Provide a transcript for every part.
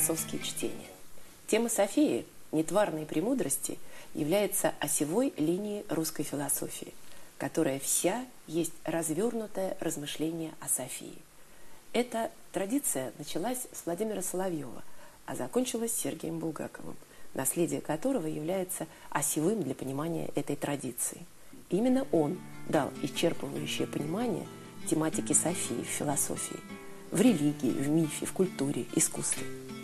философские чтения. Тема Софии, нетварной премудрости, является осевой линией русской философии, которая вся есть развернутое размышление о Софии. Эта традиция началась с Владимира Соловьева, а закончилась Сергием Булгаковым, наследие которого является осевым для понимания этой традиции. Именно он дал исчерпывающее понимание тематики Софии в философии, в религии, в мифе, в культуре, искусстве.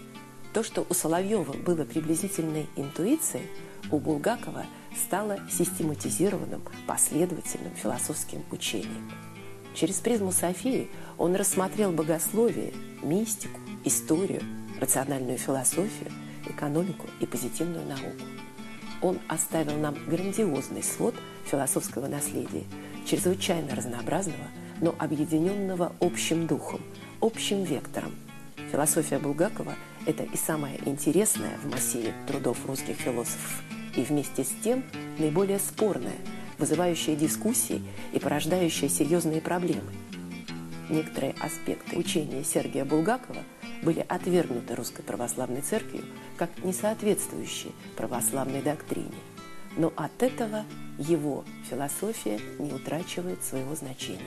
То, что у Соловьева было приблизительной интуицией, у Булгакова стало систематизированным, последовательным философским учением. Через призму Софии он рассмотрел богословие, мистику, историю, рациональную философию, экономику и позитивную науку. Он оставил нам грандиозный свод философского наследия, чрезвычайно разнообразного, но объединенного общим духом, общим вектором. Философия Булгакова – это и самое интересное в массиве трудов русских философов, и вместе с тем наиболее спорное, вызывающее дискуссии и порождающее серьезные проблемы. Некоторые аспекты учения Сергия Булгакова были отвергнуты Русской Православной Церковью как несоответствующие православной доктрине. Но от этого его философия не утрачивает своего значения.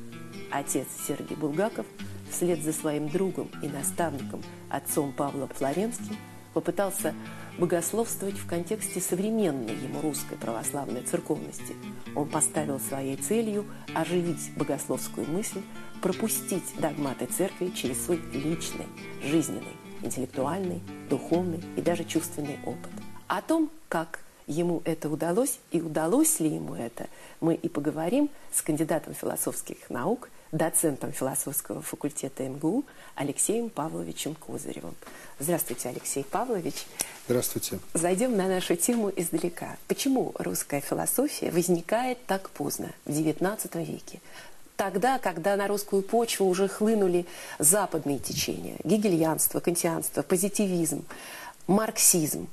Отец Сергий Булгаков вслед за своим другом и наставником, отцом Павлом Флоренским, попытался богословствовать в контексте современной ему русской православной церковности. Он поставил своей целью оживить богословскую мысль, пропустить догматы церкви через свой личный, жизненный, интеллектуальный, духовный и даже чувственный опыт. О том, как ему это удалось и удалось ли ему это, мы и поговорим с кандидатом философских наук, доцентом философского факультета МГУ Алексеем Павловичем Козыревым. Здравствуйте, Алексей Павлович. Здравствуйте. Зайдем на нашу тему издалека. Почему русская философия возникает так поздно, в XIX веке? Тогда, когда на русскую почву уже хлынули западные течения, гегельянство, кантианство, позитивизм, марксизм,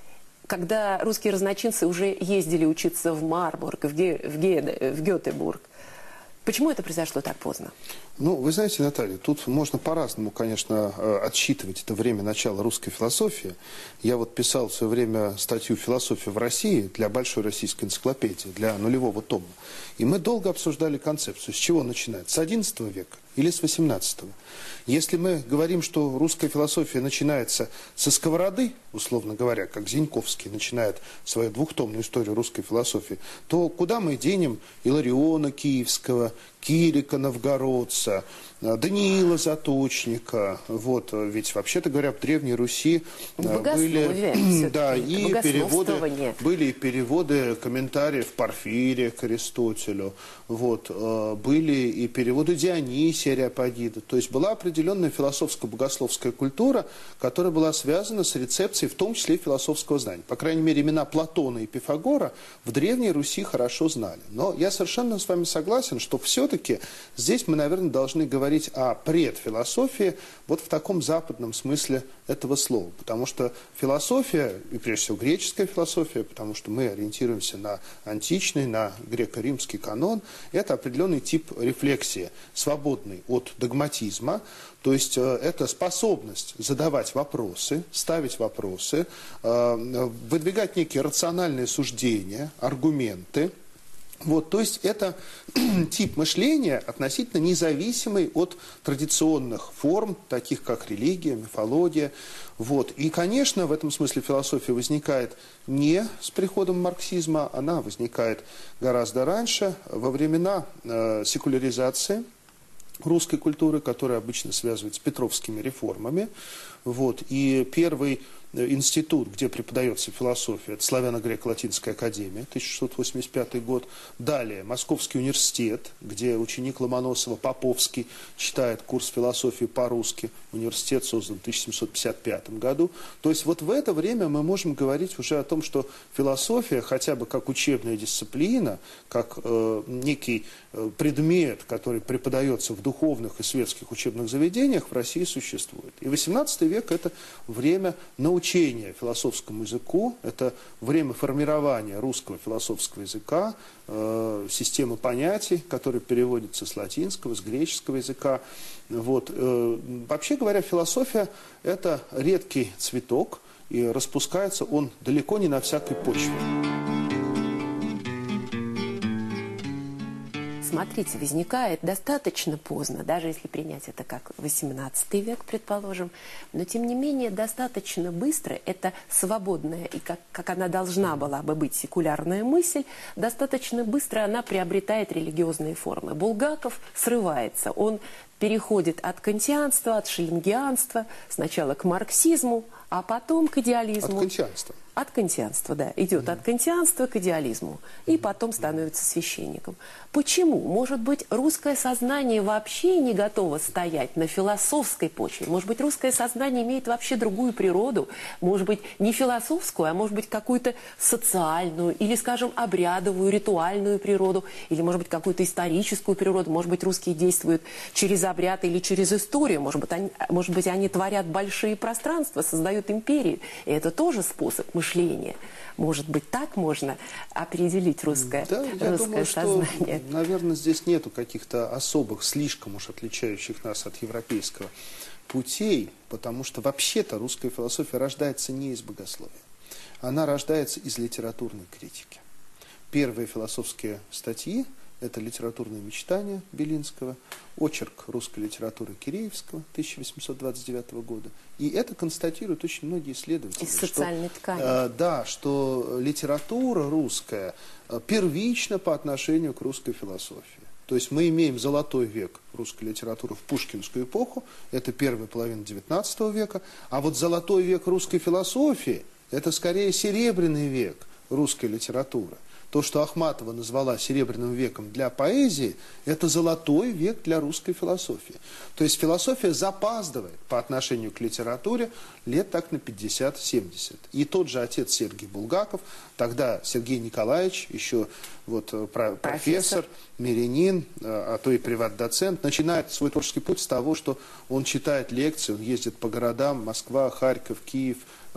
когда русские разночинцы уже ездили учиться в Марбург, в Гетеборг. Почему это произошло так поздно? Ну, вы знаете, Наталья, тут можно по-разному, конечно, отсчитывать это время начала русской философии. Я вот писал в свое время статью «Философия в России» для Большой российской энциклопедии, для нулевого тома. И мы долго обсуждали концепцию, с чего начинать, с XI века или с XVIII. Если мы говорим, что русская философия начинается со сковороды, условно говоря, как Зиньковский начинает свою двухтомную историю русской философии, то куда мы денем Илариона Киевского, Кирика Новгородца, Даниила Заточника? Вот, ведь, вообще-то говоря, в Древней Руси были, да, и были и переводы комментариев Порфирия к Аристотелю, вот, были и переводы Дионисия Ареопагита. То есть была определенная философско-богословская культура, которая была связана с рецепцией, в том числе и философского знания. По крайней мере, имена Платона и Пифагора в Древней Руси хорошо знали. Но я совершенно с вами согласен, что все-таки здесь мы, наверное, должны говорить о предфилософии вот в таком западном смысле этого слова. Потому что философия, и прежде всего греческая философия, потому что мы ориентируемся на античный, на греко-римский канон, это определенный тип рефлексии, свободный от догматизма. То есть это способность задавать вопросы, ставить вопросы, выдвигать некие рациональные суждения, аргументы. Вот, то есть это тип мышления относительно независимый от традиционных форм, таких как религия, мифология. Вот. И, конечно, в этом смысле философия возникает не с приходом марксизма, она возникает гораздо раньше, во времена секуляризации русской культуры, которая обычно связывается с петровскими реформами. Вот. И первый институт, где преподается философия, это Славяно-Греко-Латинская академия, 1685 год. Далее Московский университет, где ученик Ломоносова Поповский читает курс философии по-русски. Университет создан в 1755 году. То есть вот в это время мы можем говорить уже о том, что философия, хотя бы как учебная дисциплина, как некий предмет, который преподается в духовных и светских учебных заведениях, в России существует. И XVIII век век – это время научения философскому языку, это время формирования русского философского языка, системы понятий, которые переводятся с латинского, с греческого языка. Вот. Вообще говоря, философия – это редкий цветок, и распускается он далеко не на всякой почве. Смотрите, возникает достаточно поздно, даже если принять это как XVIII век, предположим, но тем не менее достаточно быстро эта свободная и как она должна была бы быть секулярная мысль, достаточно быстро она приобретает религиозные формы. Булгаков срывается, он переходит от кантианства, от шеллингианства, сначала к марксизму, а потом к идеализму. От кантианства. От кантианства, да. Идет от кантианства к идеализму. И потом становится священником. Почему? Может быть, русское сознание вообще не готово стоять на философской почве? Может быть, русское сознание имеет вообще другую природу? Может быть, не философскую, а может быть, какую-то социальную или, скажем, обрядовую, ритуальную природу? Или, может быть, какую-то историческую природу? Может быть, русские действуют через обряд или через историю? Может быть, они творят большие пространства, создают империи. И это тоже способ мышления. Может быть, так можно определить русское думаю, сознание? Что, наверное, здесь нету каких-то особых, слишком уж отличающих нас от европейского путей, потому что вообще-то русская философия рождается не из богословия. Она рождается из литературной критики. Первые философские статьи – это литературные мечтания Белинского, очерк русской литературы Киреевского 1829 года. И это констатируют очень многие исследователи. Из социальной ткани. Да, что литература русская первична по отношению к русской философии. То есть мы имеем золотой век русской литературы в пушкинскую эпоху, это первая половина XIX века, а вот золотой век русской философии – это скорее серебряный век русской литературы. То, что Ахматова назвала серебряным веком для поэзии, это золотой век для русской философии. То есть философия запаздывает по отношению к литературе лет так на 50-70. И тот же отец Сергий Булгаков, тогда Сергей Николаевич, еще вот профессор, мирянин, а то и приват-доцент, начинает свой творческий путь с того, что он читает лекции, он ездит по городам Москва, Харьков, Киев,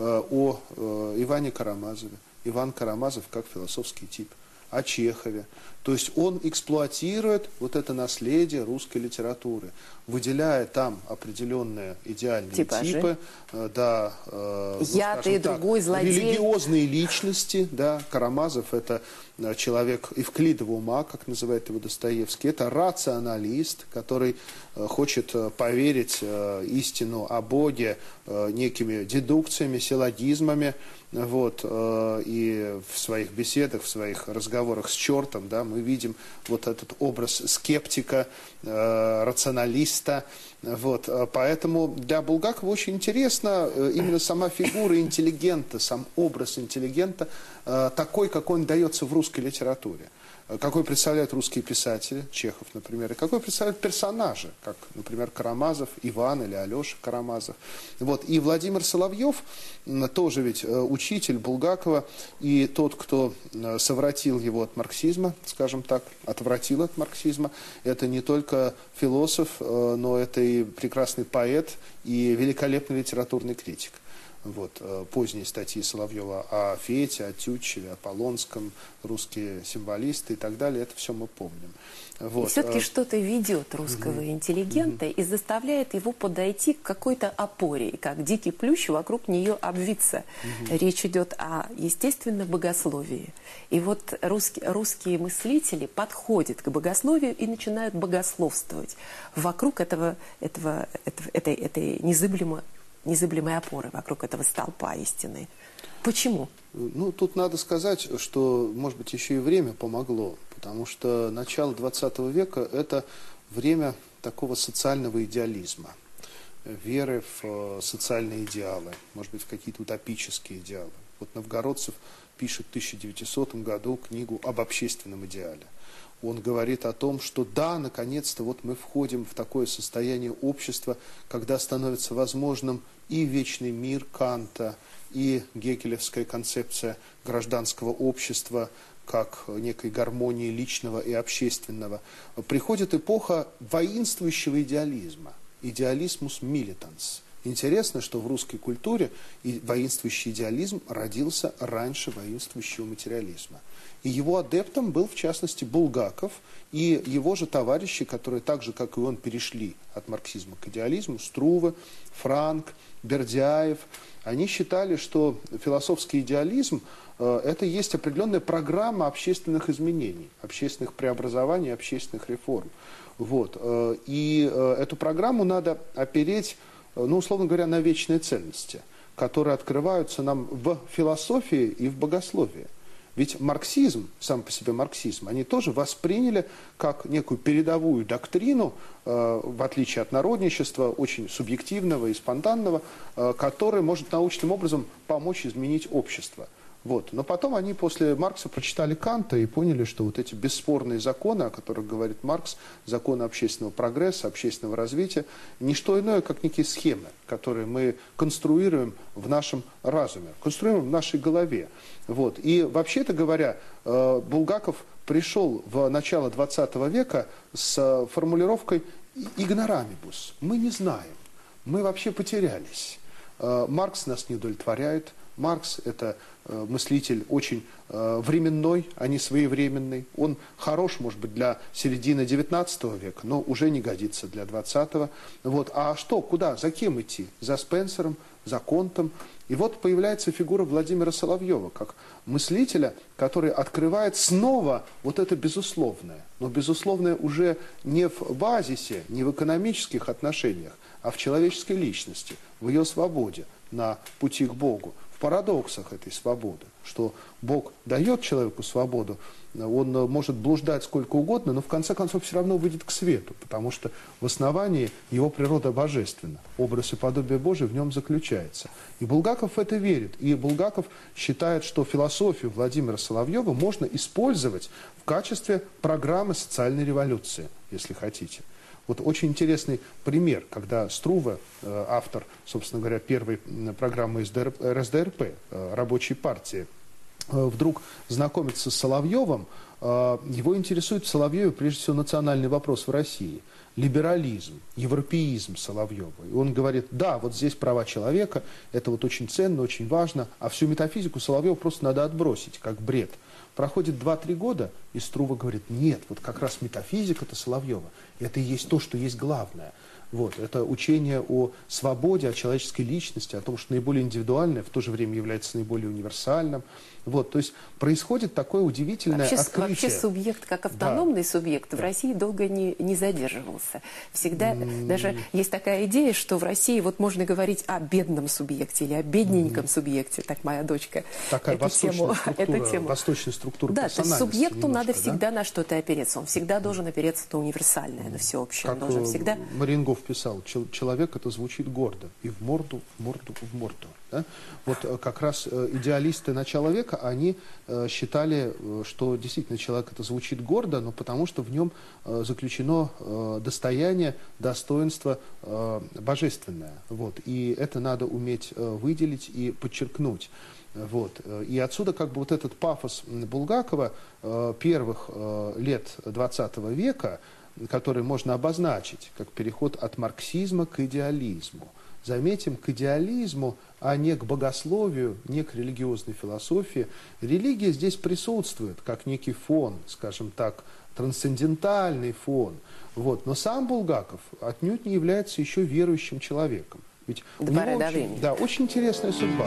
о Иване Карамазове. Иван Карамазов как философский тип, о Чехове. То есть он эксплуатирует вот это наследие русской литературы, выделяя там определенные идеальные типы, да, я, ты, другой злодей. Религиозные личности, да, Карамазов это человек Евклидова ума, как называет его Достоевский, это рационалист, который хочет поверить истину о Боге некими дедукциями, силлогизмами, вот, и в своих беседах, в своих разговорах с чертом, да, мы видим вот этот образ скептика, рационалиста. Вот, поэтому для Булгакова очень интересна именно сама фигура интеллигента, сам образ интеллигента, такой, какой он дается в русской литературе. Какой представляют русские писатели, Чехов, например, и какой представляют персонажи, как, например, Карамазов, Иван или Алеша Карамазов. Вот. И Владимир Соловьев, тоже ведь учитель Булгакова, и тот, кто совратил его от марксизма, скажем так, отвратил от марксизма, это не только философ, но это и прекрасный поэт, и великолепный литературный критик. Вот, поздние статьи Соловьева о Фете, о Тютчеве, о Полонском, русские символисты и так далее, это все мы помним. Вот. И все-таки что-то ведет русского интеллигента и заставляет его подойти к какой-то опоре, и как дикий плющ вокруг нее обвиться. Речь идет о, естественно, богословии. И вот русские мыслители подходят к богословию и начинают богословствовать вокруг этой незыблемой опоры, вокруг этого столпа истины. Почему? Ну, тут надо сказать, что, может быть, еще и время помогло, потому что начало 20 века – это время такого социального идеализма, веры в социальные идеалы, может быть, в какие-то утопические идеалы. Вот Новгородцев пишет в 1900 году книгу об общественном идеале. Он говорит о том, что да, наконец-то вот мы входим в такое состояние общества, когда становится возможным и вечный мир Канта, и гегелевская концепция гражданского общества, как некой гармонии личного и общественного. Приходит эпоха воинствующего идеализма, идеалисмус милитанс, Интересно, что в русской культуре и воинствующий идеализм родился раньше воинствующего материализма. И его адептом был, в частности, Булгаков и его же товарищи, которые так же, как и он, перешли от марксизма к идеализму, Струве, Франк, Бердяев. Они считали, что философский идеализм это есть определенная программа общественных изменений, общественных преобразований, общественных реформ. Вот. И эту программу надо опереть, ну, условно говоря, на вечные ценности, которые открываются нам в философии и в богословии. Ведь марксизм, сам по себе марксизм, они тоже восприняли как некую передовую доктрину, в отличие от народничества, очень субъективного и спонтанного, который может научным образом помочь изменить общество. Вот. Но потом они после Маркса прочитали Канта и поняли, что вот эти бесспорные законы, о которых говорит Маркс, законы общественного прогресса, общественного развития, не что иное, как некие схемы, которые мы конструируем в нашем разуме, конструируем в нашей голове. Вот. И вообще-то говоря, Булгаков пришел в начало 20 века с формулировкой «игнорамибус». Мы не знаем, мы вообще потерялись. Маркс нас не удовлетворяет. Маркс – это мыслитель очень временной, а не своевременный. Он хорош, может быть, для середины 19 века, но уже не годится для 20-го. Вот. А что, куда, за кем идти? За Спенсером, за Контом. И вот появляется фигура Владимира Соловьева, как мыслителя, который открывает снова вот это безусловное. Но безусловное уже не в базисе, не в экономических отношениях, а в человеческой личности, в ее свободе на пути к Богу, в парадоксах этой свободы, что Бог дает человеку свободу, он может блуждать сколько угодно, но в конце концов все равно выйдет к свету, потому что в основании его природа божественна, образ и подобие Божие в нем заключается. И Булгаков в это верит, и Булгаков считает, что философию Владимира Соловьева можно использовать в качестве программы социальной революции, если хотите. Вот очень интересный пример, когда Струве, автор, собственно говоря, первой программы РСДРП, рабочей партии, вдруг знакомится с Соловьевым, его интересует в Соловьеве прежде всего национальный вопрос в России. Либерализм, европеизм Соловьева. И он говорит, да, вот здесь права человека, это вот очень ценно, очень важно, а всю метафизику Соловьева просто надо отбросить, как бред. Проходит 2-3 года, и Струве говорит, нет, вот как раз метафизика-то Соловьева, это и есть то, что есть главное. Вот, это учение о свободе, о человеческой личности, о том, что наиболее индивидуальное в то же время является наиболее универсальным. Вот, то есть происходит такое удивительное открытие. Вообще субъект, как автономный субъект, в России долго не задерживался. Всегда даже есть такая идея, что в России вот можно говорить о бедном субъекте или о бедненьком субъекте, так моя дочка такая эту тему. Восточная структура да, то есть субъекту немножко, надо всегда на что-то опереться. Он всегда должен опереться на универсальное, на всеобщее. Как он должен всегда... Марингов писал, человек это звучит гордо, и в морду, в морду, в морду. Да? Вот как раз идеалисты начала века, они считали, что действительно человек это звучит гордо, но потому что в нем заключено достояние, достоинство божественное. Вот. И это надо уметь выделить и подчеркнуть. Вот. И отсюда как бы вот этот пафос Булгакова первых лет 20 века, который можно обозначить как переход от марксизма к идеализму. Заметим, к идеализму, а не к богословию, не к религиозной философии. Религия здесь присутствует как некий фон, скажем так, трансцендентальный фон. Вот. Но сам Булгаков отнюдь не является еще верующим человеком. Ведь у него очень интересная судьба.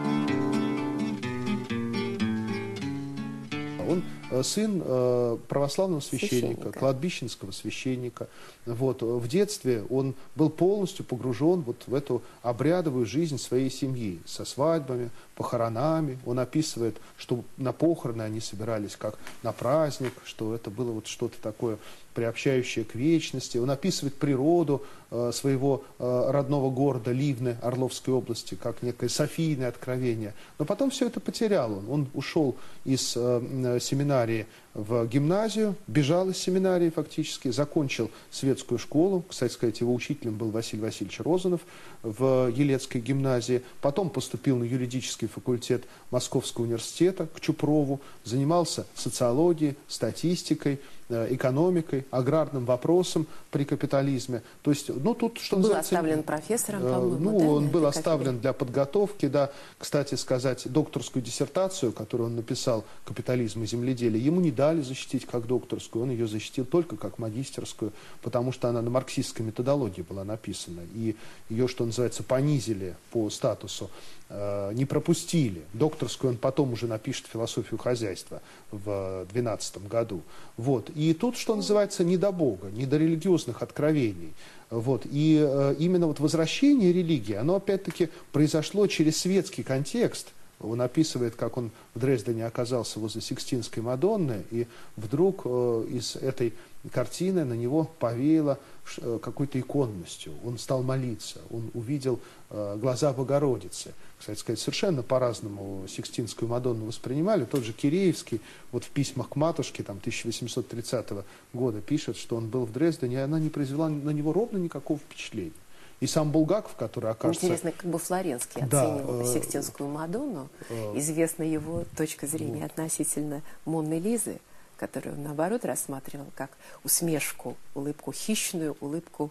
Он сын православного священника, кладбищенского священника. Вот. В детстве он был полностью погружен вот в эту обрядовую жизнь своей семьи, со свадьбами, похоронами. Он описывает, что на похороны они собирались как на праздник, что это было вот что-то такое приобщающее к вечности. Он описывает природу своего родного города Ливны, Орловской области, как некое софийное откровение. Но потом все это потерял он. Он ушел из семинарии в гимназию, бежал из семинарии фактически, закончил светскую школу. Кстати сказать, его учителем был Василий Васильевич Розанов в Елецкой гимназии. Потом поступил на юридический факультет Московского университета к Чупрову, занимался социологией, статистикой. экономикой, аграрным вопросом при капитализме. То есть, ну, тут, что был называется, оставлен профессором, по-моему, ну, да, он на был этой оставлен кафедре? для подготовки, да. Кстати сказать, докторскую диссертацию, которую он написал «Капитализм и земледелие», ему не дали защитить как докторскую, он ее защитил только как магистерскую, потому что она на марксистской методологии была написана. И ее, что называется, понизили по статусу, не пропустили. Докторскую он потом уже напишет «Философию хозяйства» в 2012 году. Вот. И тут, что называется, не до Бога, не до религиозных откровений. Вот. И именно вот возвращение религии, оно опять-таки произошло через светский контекст. Он описывает, как он в Дрездене оказался возле Сикстинской Мадонны, и вдруг из этой картины на него повеяло какой-то иконностью. Он стал молиться, он увидел глаза Богородицы. Кстати сказать, совершенно по-разному Сикстинскую Мадонну воспринимали. Тот же Киреевский вот в письмах к матушке там, 1830 года пишет, что он был в Дрездене, и она не произвела на него ровно никакого впечатления. И сам Булгаков, который окажется... Интересно, как бы Флоренский Да, оценил Сикстинскую Мадонну. Известна его точка зрения относительно Монны Лизы, которую он, наоборот, рассматривал как усмешку, улыбку хищную, улыбку...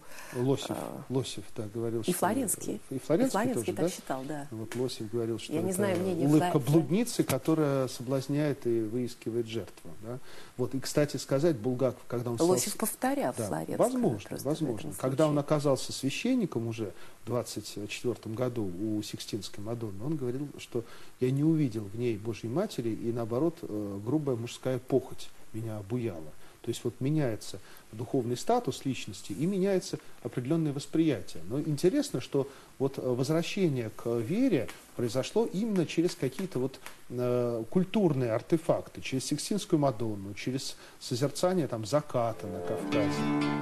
Лосев, да, говорил, и Флоренский. И Флоренский тоже, так да? считал, да. Вот Лосев говорил, что Я не это знаю мнения улыбка блудницы, которая соблазняет и выискивает жертву. Да? Вот. И, кстати сказать, Булгаков, когда он... Лосев повторял да, Флоренского. возможно. Когда он оказался священником уже в 1924 году у Сикстинской Мадонны, он говорил, что я не увидел в ней Божьей Матери, и наоборот, грубая мужская похоть меня обуяла. То есть вот меняется духовный статус личности и меняется определенное восприятие. Но интересно, что вот возвращение к вере произошло именно через какие-то вот культурные артефакты, через Сикстинскую Мадонну, через созерцание там заката на Кавказе.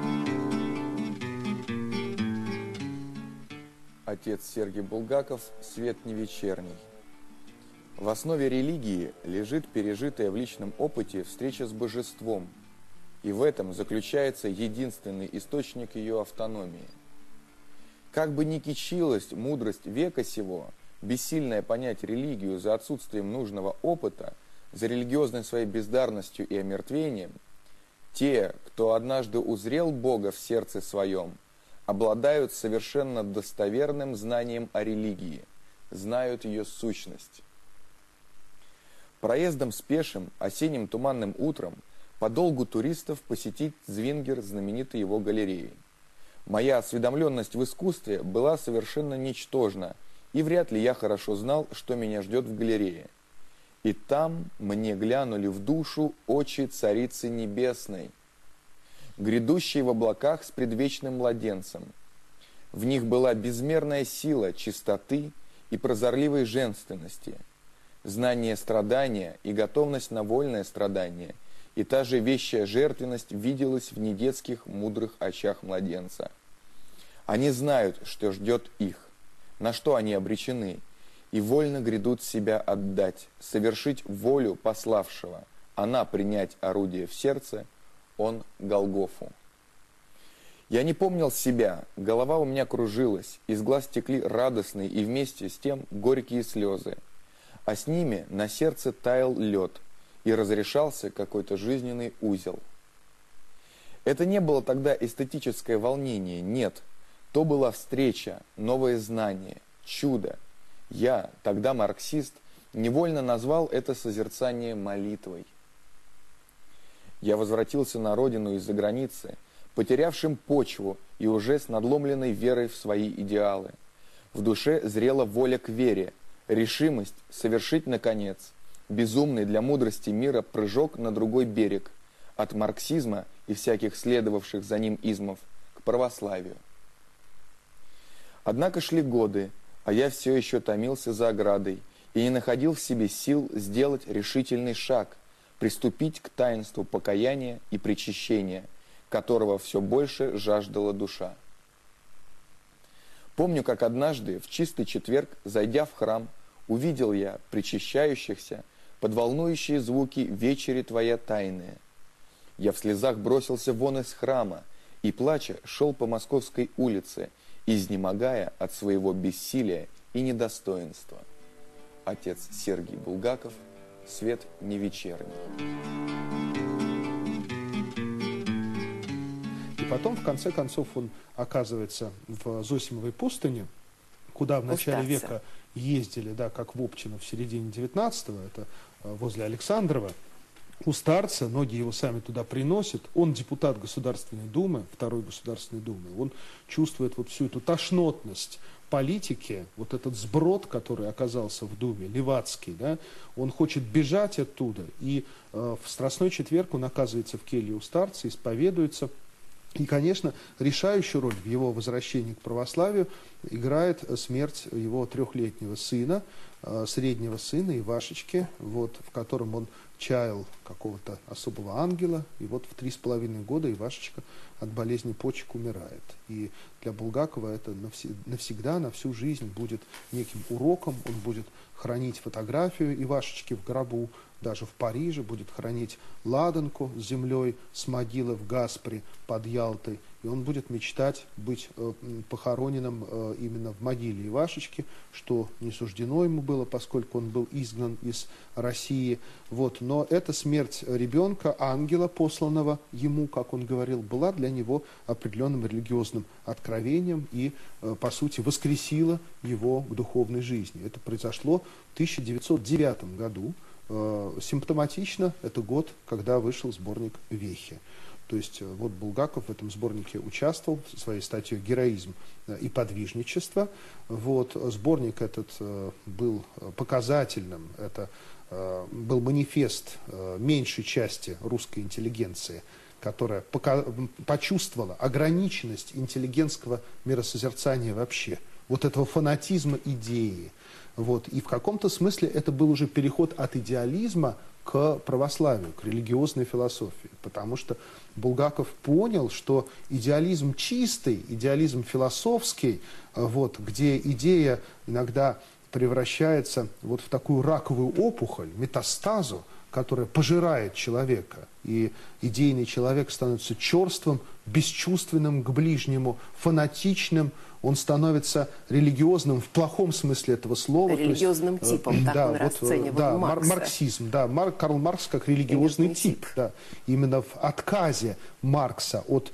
Отец Сергий Булгаков «Свет не вечерний». В основе религии лежит пережитая в личном опыте встреча с божеством, и в этом заключается единственный источник ее автономии. Как бы ни кичилась мудрость века сего, бессильная понять религию за отсутствием нужного опыта, за религиозной своей бездарностью и омертвением, те, кто однажды узрел Бога в сердце своем, обладают совершенно достоверным знанием о религии, знают ее сущность. Проездом с пешим осенним туманным утром подолгу туристов посетить Звингер знаменитой его галереей. Моя осведомленность в искусстве была совершенно ничтожна, и вряд ли я хорошо знал, что меня ждет в галерее. И там мне глянули в душу очи Царицы Небесной, грядущей в облаках с предвечным младенцем. В них была безмерная сила чистоты и прозорливой женственности, знание страдания и готовность на вольное страдание, и та же вещая жертвенность виделась в недетских мудрых очах младенца. Они знают, что ждет их, на что они обречены, и вольно грядут себя отдать, совершить волю пославшего, она принять орудие в сердце, он Голгофу. Я не помнил себя, голова у меня кружилась, из глаз текли радостные и вместе с тем горькие слезы, а с ними на сердце таял лед, и разрешался какой-то жизненный узел. Это не было тогда эстетическое волнение, нет, то была встреча, новое знание, чудо. Я, тогда марксист, невольно назвал это созерцание молитвой. Я возвратился на родину из-за границы, потерявшим почву и уже с надломленной верой в свои идеалы. В душе зрела воля к вере, решимость совершить, наконец, безумный для мудрости мира прыжок на другой берег, от марксизма и всяких следовавших за ним измов к православию. Однако шли годы, а я все еще томился за оградой и не находил в себе сил сделать решительный шаг, приступить к таинству покаяния и причащения, которого все больше жаждала душа. Помню, как однажды, в чистый четверг, зайдя в храм, увидел я причащающихся под волнующие звуки «Вечери твоя тайная». Я в слезах бросился вон из храма и, плача, шел по Московской улице, изнемогая от своего бессилия и недостоинства. Отец Сергий Булгаков, «Свет не вечерний». потом, в конце концов, он оказывается в Зосимовой пустыне, куда в начале века ездили, да, как в Обчино в середине 19-го, это возле Александрова. У старца, ноги его сами туда приносят, он депутат Государственной Думы, второй Государственной Думы, он чувствует вот всю эту тошнотность политики, вот этот сброд, который оказался в Думе, левацкий, да, он хочет бежать оттуда, и в Страстной четверг он оказывается в келье у старца, исповедуется. И, конечно, решающую роль в его возвращении к православию играет смерть его 3-летнего сына, среднего сына Ивашечки, вот, в котором он чаял какого-то особого ангела, и вот в 3,5 года Ивашечка от болезни почек умирает. И для Булгакова это навсегда, на всю жизнь будет неким уроком, он будет хранить фотографию Ивашечки в гробу, даже в Париже, будет хранить ладанку с землей, с могилы в Гаспре под Ялтой, и он будет мечтать быть похороненным именно в могиле Ивашечки, что не суждено ему было, поскольку он был изгнан из России. Вот. Но эта смерть ребенка, ангела, посланного ему, как он говорил, была для него определенным религиозным откровением и, по сути, воскресила его к духовной жизни. Это произошло в 1909 году. Симптоматично это год, когда вышел сборник «Вехи». То есть вот Булгаков в этом сборнике участвовал в своей статье «Героизм и подвижничество». Вот, сборник этот был показательным, это был манифест меньшей части русской интеллигенции, которая почувствовала ограниченность интеллигентского миросозерцания вообще, вот этого фанатизма идеи. Вот. И в каком-то смысле это был уже переход от идеализма к православию, к религиозной философии. Потому что Булгаков понял, что идеализм чистый, идеализм философский, вот, где идея иногда превращается вот в такую раковую опухоль, метастазу, которая пожирает человека. И идейный человек становится черствым, бесчувственным к ближнему, фанатичным, он становится религиозным в плохом смысле этого слова. Религиозным типом, так он расценивал Маркса. Марксизм, да, Карл Маркс как религиозный тип. Да, именно в отказе Маркса от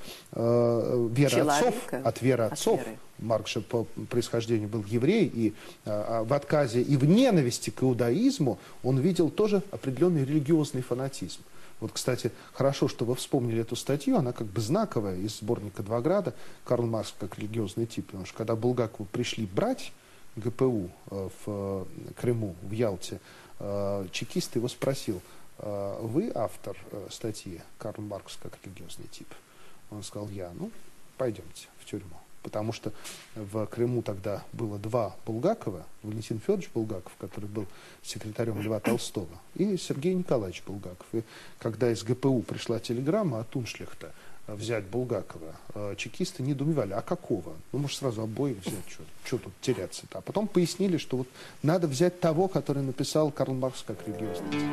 веры отцов, Маркс же по происхождению был еврей, и в отказе и в ненависти к иудаизму он видел тоже определенный религиозный фанатизм. Вот, кстати, хорошо, что вы вспомнили эту статью, она как бы знаковая из сборника «Два града», Карл Маркс как религиозный тип, потому что когда Булгакову пришли брать ГПУ в Крыму, в Ялте, чекист его спросил: вы автор статьи «Карл Маркс как религиозный тип»? Он сказал: я. Ну, пойдемте в тюрьму. Потому что в Крыму тогда было два Булгакова: Валентин Федорович Булгаков, который был секретарем Льва Толстого, и Сергей Николаевич Булгаков. И когда из ГПУ пришла телеграмма от Уншлихта взять Булгакова, чекисты недоумевали: а какого? Ну, может, сразу обоих взять, что тут теряться-то? А потом пояснили, что вот надо взять того, который написал Карл Маркс как религиозный тип.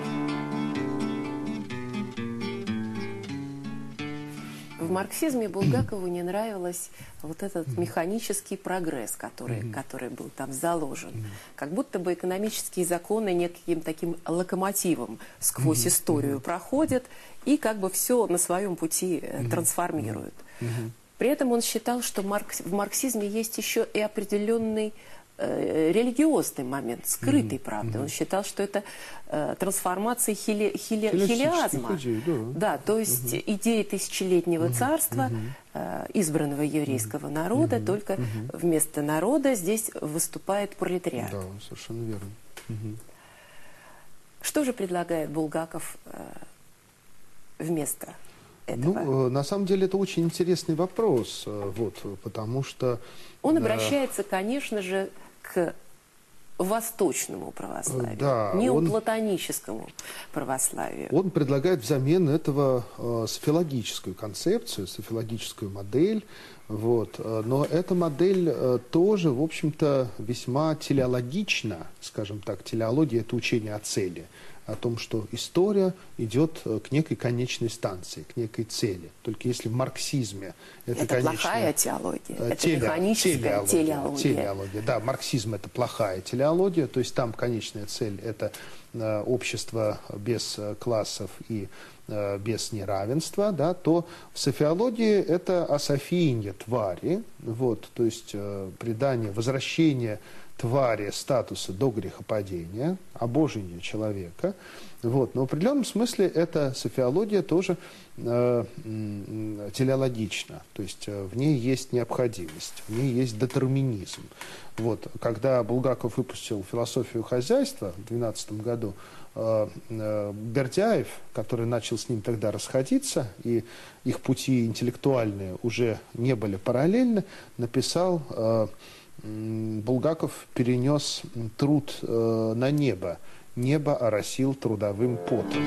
В марксизме Булгакову не нравился вот этот механический прогресс, который был там заложен. Как будто бы экономические законы неким таким локомотивом сквозь историю проходят и как бы все на своем пути трансформируют. При этом он считал, что в марксизме есть еще и определенный религиозный момент, скрытый, правда. Он считал, что это трансформация хилиазма. Да, то есть идеи тысячелетнего царства, избранного еврейского народа, только вместо народа здесь выступает пролетариат. Да, совершенно верно. Что же предлагает Булгаков вместо этого? Ну, на самом деле, это очень интересный вопрос, вот, потому что... Он обращается, конечно же, к восточному православию, да, неоплатоническому православию. Он предлагает взамен этого софиологическую концепцию, софиологическую модель. Вот. Но эта модель тоже, в общем-то, весьма телеологична, скажем так, телеология – это учение о цели, о том, что история идет к некой конечной станции, к некой цели. Только если в марксизме это плохая теология, это механическая телеология. Да, марксизм – это плохая телеология, то есть там конечная цель – это общество без классов и без неравенства, да, то в софиологии это асофиинье твари, вот, то есть придание, возвращение твари статуса до грехопадения, обожение человека. Вот. Но в определенном смысле эта софиология тоже телеологична, то есть в ней есть необходимость, в ней есть детерминизм. Вот. Когда Булгаков выпустил «Философию хозяйства» в 2012 году, Бердяев, который начал с ним тогда расходиться, и их пути интеллектуальные уже не были параллельны, написал: Булгаков перенес труд на небо. Небо оросил трудовым потом.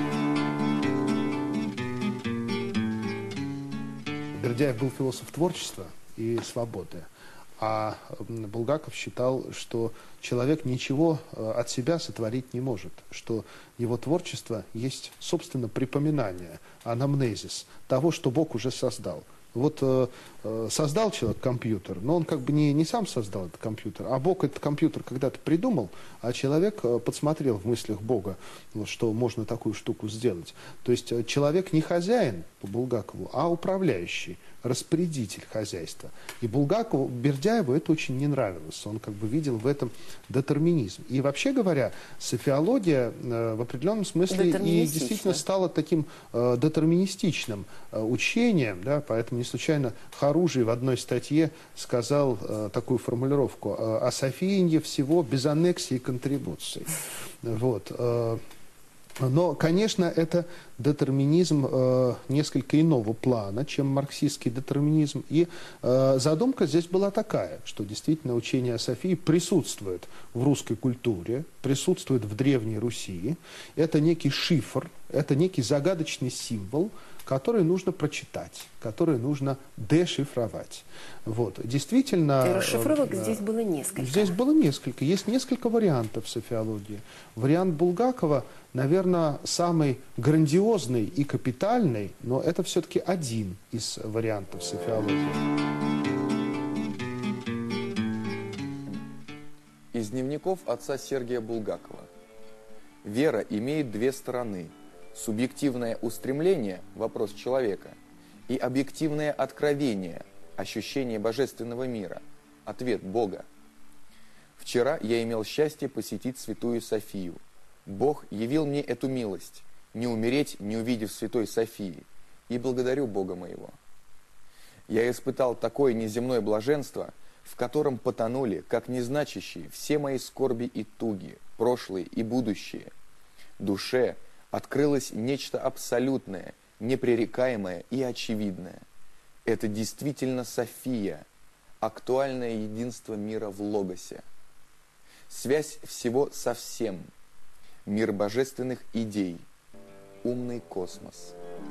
Бердяев был философ творчества и свободы. А Булгаков считал, что человек ничего от себя сотворить не может, что его творчество есть, собственно, припоминание, анамнезис того, что Бог уже создал. Вот создал человек компьютер, но он как бы не сам создал этот компьютер, а Бог этот компьютер когда-то придумал, а человек подсмотрел в мыслях Бога, вот, что можно такую штуку сделать. То есть человек не хозяин по Булгакову, а управляющий, распорядитель хозяйства. И Булгакову, Бердяеву это очень не нравилось. Он как бы видел в этом детерминизм. И вообще говоря, софиология в определенном смысле и действительно стала таким детерминистичным учением, да, поэтому не случайно Харужий в одной статье сказал такую формулировку: «Асофиинье всего без аннексии и контрибуций». Вот. Но, конечно, это детерминизм несколько иного плана, чем марксистский детерминизм. И задумка здесь была такая, что действительно учение о Софии присутствует в русской культуре, присутствует в Древней Руси. Это некий шифр, это некий загадочный символ, который нужно прочитать, который нужно дешифровать. Вот. Действительно... И расшифровок здесь было несколько. Здесь было несколько. Есть несколько вариантов софиологии. Вариант Булгакова, наверное, самый грандиозный и капитальный, но это все-таки один из вариантов софиологии. Из дневников отца Сергия Булгакова. Вера имеет две стороны. Субъективное устремление – вопрос человека, и объективное откровение – ощущение божественного мира, ответ Бога. Вчера я имел счастье посетить Святую Софию. Бог явил мне эту милость – не умереть, не увидев Святой Софии, и благодарю Бога моего. Я испытал такое неземное блаженство, в котором потонули, как незначащие, все мои скорби и туги, прошлые и будущие. Душе открылось нечто абсолютное, непререкаемое и очевидное. Это действительно София, актуальное единство мира в Логосе. Связь всего со всем, мир божественных идей, умный космос.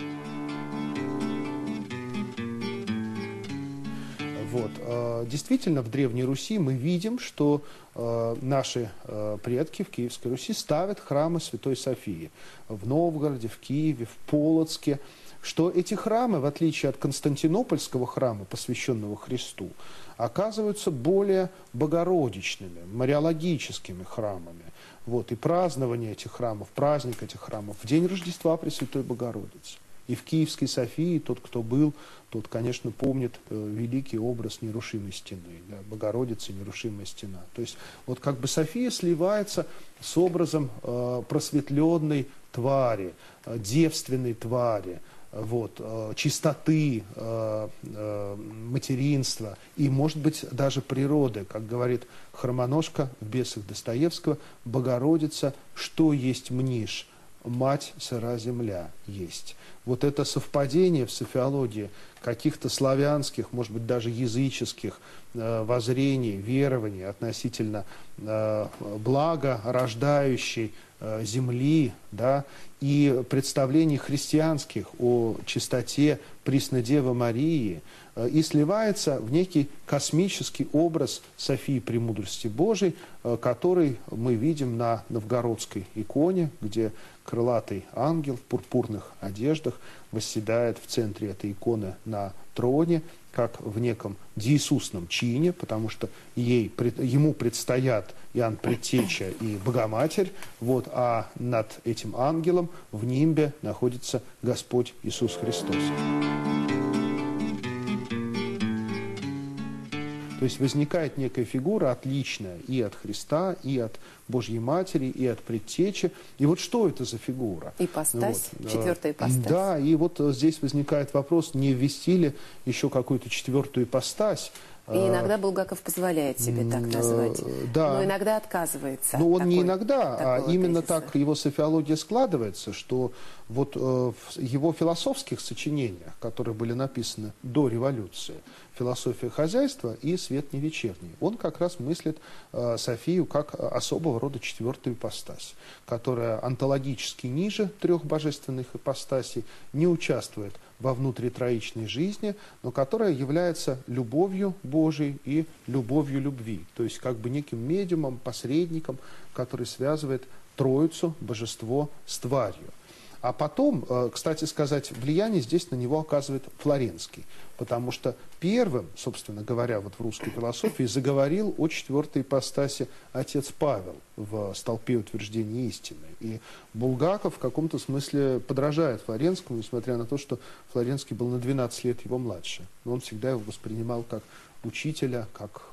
Вот. Действительно, в Древней Руси мы видим, что наши предки в Киевской Руси ставят храмы Святой Софии в Новгороде, в Киеве, в Полоцке, что эти храмы, в отличие от Константинопольского храма, посвященного Христу, оказываются более богородичными, мариологическими храмами. Вот. И празднование этих храмов, праздник этих храмов в день Рождества Пресвятой Богородицы. И в Киевской Софии тот, кто был, тот, конечно, помнит великий образ нерушимой стены, да, Богородицы, нерушимая стена. То есть вот как бы София сливается с образом просветленной твари, девственной твари, вот, чистоты, материнства и, может быть, даже природы. Как говорит Хромоножка в «Бесах» Достоевского: «Богородица, что есть мнишь? Мать сыра земля есть». Вот это совпадение в софиологии каких-то славянских, может быть, даже языческих воззрений, верований относительно блага рождающей земли, да, и представлений христианских о чистоте Преснодевы Марии, и сливается в некий космический образ Софии Премудрости Божией, который мы видим на новгородской иконе, где крылатый ангел в пурпурных одеждах восседает в центре этой иконы на троне, как в неком деисусном чине, потому что ему предстоят Иоанн Предтеча и Богоматерь, вот, а над этим ангелом в нимбе находится Господь Иисус Христос. То есть возникает некая фигура отличная и от Христа, и от Божьей Матери, и от Предтечи. И вот что это за фигура? Ипостась, вот. Четвертая ипостась. Да, и вот здесь возникает вопрос, не ввести ли еще какую-то четвертую ипостась. И иногда Булгаков позволяет себе так назвать, да. Но иногда отказывается. Но он не иногда, а именно так его софиология складывается, что вот в его философских сочинениях, которые были написаны до революции, «Философия хозяйства» и «Свет не вечерний», он как раз мыслит Софию как особого рода четвертую ипостась, которая онтологически ниже трех божественных ипостасей, не участвует во внутритроичной жизни, но которая является любовью Божией и любовью любви. То есть как бы неким медиумом, посредником, который связывает Троицу, божество с тварью. А потом, кстати сказать, влияние здесь на него оказывает Флоренский, потому что первым, собственно говоря, вот в русской философии заговорил о четвертой ипостаси отец Павел в «Столпе утверждения истины». И Булгаков в каком-то смысле подражает Флоренскому, несмотря на то, что Флоренский был на 12 лет его младше. Но он всегда его воспринимал как учителя, как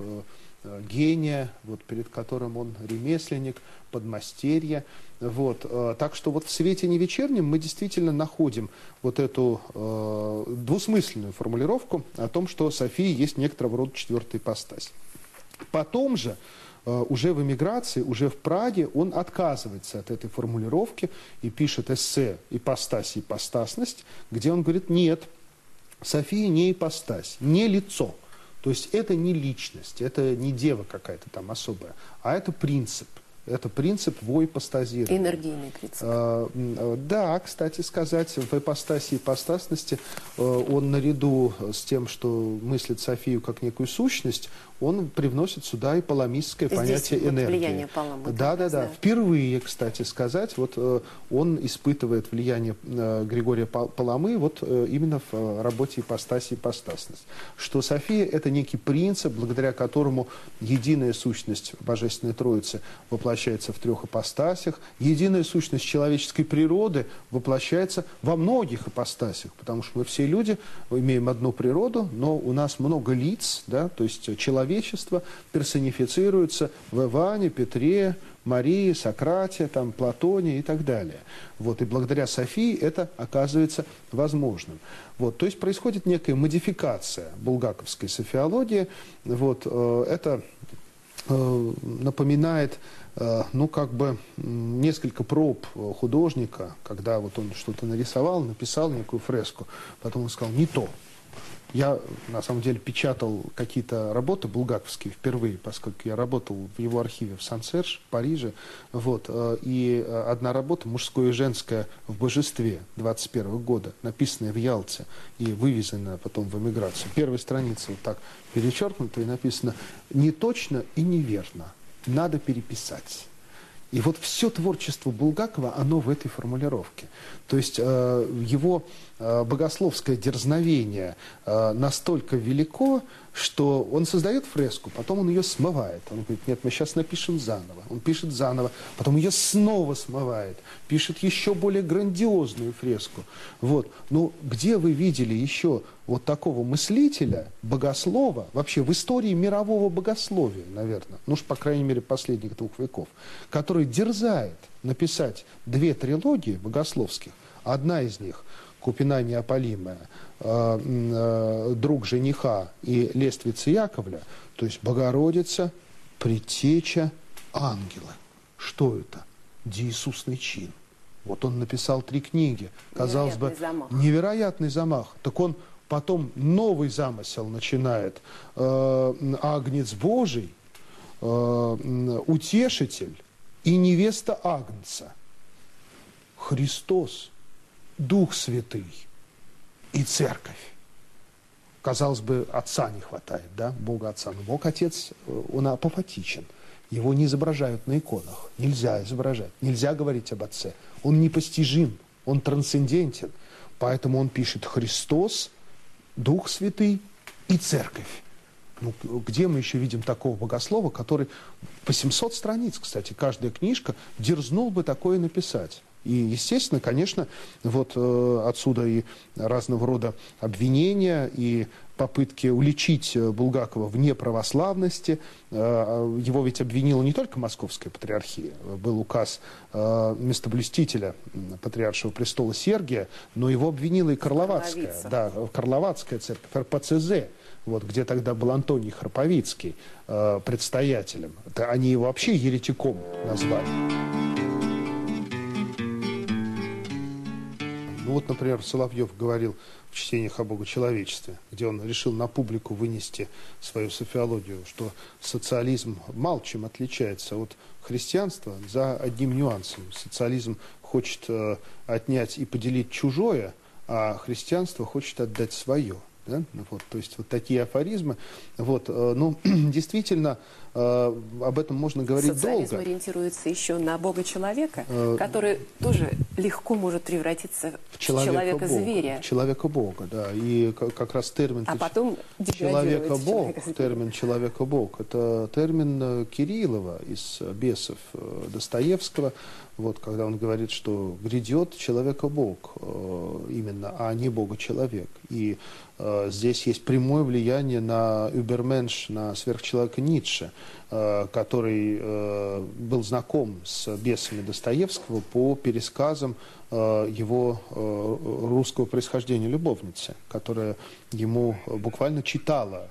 гения, вот, перед которым он ремесленник, подмастерье. Вот. Так что вот в «Свете не вечернем» мы действительно находим вот эту двусмысленную формулировку о том, что София есть некоторого рода четвертая ипостась. Потом же, уже в эмиграции, уже в Праге, он отказывается от этой формулировки и пишет эссе «Ипостась и ипостасность», где он говорит: нет, София не ипостась, не лицо. То есть это не личность, это не дева какая-то там особая, а это принцип. Это принцип воипостазирования. Энергийный принцип. Да, кстати сказать, в ипостаси и ипостасности он наряду с тем, что мыслит Софию как некую сущность, он привносит сюда и паламистское понятие вот энергии. Влияние Паламы. Да. Впервые, кстати сказать, вот он испытывает влияние Григория Паламы вот именно в работе ипостаси и ипостасность. Что София – это некий принцип, благодаря которому единая сущность Божественной Троицы воплощается в трех ипостасях, единая сущность человеческой природы воплощается во многих ипостасях, потому что мы все люди имеем одну природу, но у нас много лиц, да, то есть человечество персонифицируется в Иване, Петре, Марии, Сократе, там, Платоне и так далее. Вот, и благодаря Софии это оказывается возможным. Вот, то есть происходит некая модификация булгаковской софиологии. Вот, это напоминает, ну, как бы несколько проб художника, когда вот он что-то нарисовал, написал некую фреску, потом он сказал: не то. Я, на самом деле, печатал какие-то работы булгаковские впервые, поскольку я работал в его архиве в Сан-Серж, в Париже. Вот, и одна работа, мужское и женское в божестве 21 года, написанная в Ялте и вывезенная потом в эмиграцию. Первая страница вот так перечеркнута и написано: не точно и неверно, надо переписать. И вот все творчество Булгакова, оно в этой формулировке. То есть его богословское дерзновение настолько велико, что он создает фреску, потом он ее смывает. Он говорит: нет, мы сейчас напишем заново. Он пишет заново, потом ее снова смывает, пишет еще более грандиозную фреску. Вот. Ну, где вы видели еще вот такого мыслителя, богослова, вообще в истории мирового богословия, наверное, ну уж, по крайней мере, последних 2 веков, который дерзает написать 2 трилогии богословских. Одна из них «Купина неопалимая», «Друг жениха» и «Лествица Яковля», то есть Богородица, Предтеча, ангелы. Что это? Деисусный чин. Вот он написал 3 книги. Казалось бы, невероятный замах. Так он потом новый замысел начинает. Агнец Божий, Утешитель и невеста Агнца. Христос, Дух Святый и Церковь. казалось бы, отца не хватает, да, Бога Отца. Но Бог Отец, он апофатичен. Его не изображают на иконах. Нельзя изображать. Нельзя говорить об Отце. Он непостижим, он трансцендентен. Поэтому он пишет Христос, Дух Святый и Церковь. Ну, где мы еще видим такого богослова, который по 700 страниц, кстати, каждая книжка, дерзнул бы такое написать? И, естественно, конечно, вот отсюда и разного рода обвинения, и попытки уличить Булгакова в неправославности. Его ведь обвинила не только Московская патриархия. Был указ местоблюстителя Патриаршего престола Сергия, но его обвинила и Карловацкая. Да, Карловацкая церковь, РПЦЗ. Вот, где тогда был Антоний Храповицкий предстоятелем. Они его вообще еретиком назвали. Ну вот, например, Соловьев говорил в чтениях о богочеловечестве, где он решил на публику вынести свою софиологию, что социализм мало чем отличается от христианства за одним нюансом. Социализм хочет отнять и поделить чужое, а христианство хочет отдать свое. Да? Вот, то есть вот такие афоризмы. Вот, ну, действительно, об этом можно говорить Социализм долго. ориентируется еще на Бога-человека, который тоже легко может превратиться в человека-зверя. В человека-бога, да. И как раз термин потом человека-бог, термин человека-бог, это термин Кириллова из «Бесов» Достоевского, вот, когда он говорит, что грядет человека-бог именно, а не бога-человек. И здесь есть прямое влияние на Übermensch, на сверхчеловека Ницше, который был знаком с бесами Достоевского по пересказам его русского происхождения любовницы, которая ему буквально читала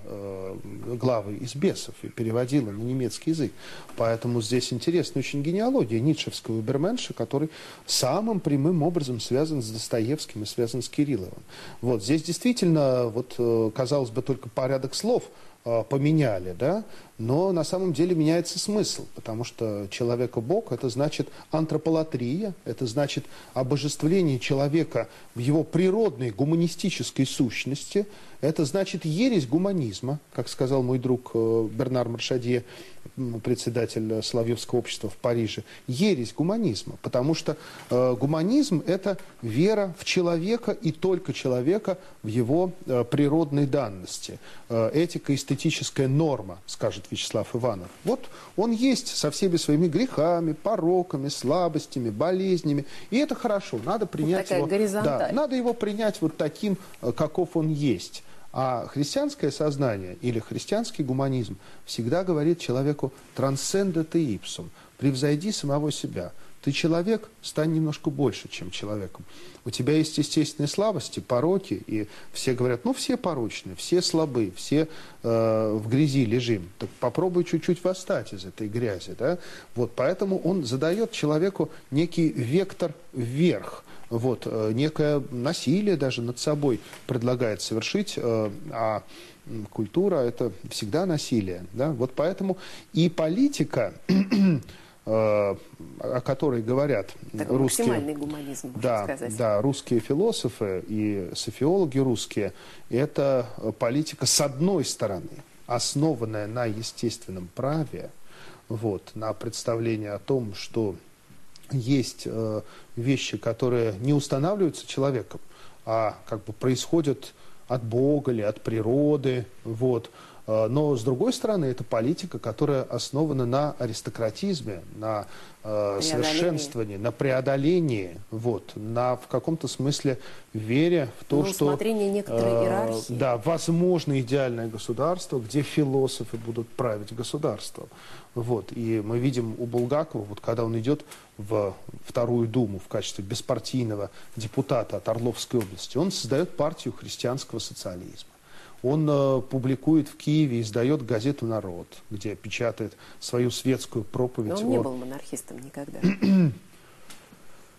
главы из «Бесов» и переводила на немецкий язык. Поэтому здесь интересная очень генеалогия ницшевского Übermensch, который самым прямым образом связан с Достоевским и связан с Кирилловым. Вот здесь действительно, вот, казалось бы, только порядок слов поменяли, да, но на самом деле меняется смысл, потому что человека-бог – это значит антрополатрия, это значит обожествление человека в его природной гуманистической сущности, это значит ересь гуманизма, как сказал мой друг Бернар Маршадье, председатель Соловьевского общества в Париже, ересь гуманизма, потому что гуманизм – это вера в человека и только человека в его природной данности, этико-эстетическая норма, скажет Вячеслав Иванов. Вот он есть со всеми своими грехами, пороками, слабостями, болезнями, и это хорошо, надо принять вот его, да, надо его принять вот таким, каков он есть. А христианское сознание или христианский гуманизм всегда говорит человеку «трансценде те ипсум», «превзойди самого себя». Ты человек, стань немножко больше, чем человеком. У тебя есть естественные слабости, пороки, и все говорят, ну все порочные, все слабы, все в грязи лежим. Так попробуй чуть-чуть восстать из этой грязи. Да? Вот, поэтому он задает человеку некий вектор вверх. Вот, некое насилие даже над собой предлагает совершить, а культура – это всегда насилие. Да? Вот поэтому и политика, о которой говорят максимальный гуманизм, можно сказать. Да, русские философы и софиологи русские, это политика, с одной стороны, основанная на естественном праве, вот, на представлении о том, что есть вещи, которые не устанавливаются человеком, а как бы происходят от Бога или от природы, вот. Но, с другой стороны, это политика, которая основана на аристократизме, на совершенствовании, на преодолении, вот, на в каком-то смысле вере в то, что усмотрение некоторой иерархии. Да, возможно идеальное государство, где философы будут править государством. Вот, и мы видим у Булгакова, вот, когда он идет в Вторую Думу в качестве беспартийного депутата от Орловской области, он создает партию христианского социализма. Он публикует в Киеве, издает газету «Народ», где печатает свою светскую проповедь. Но он не был монархистом никогда.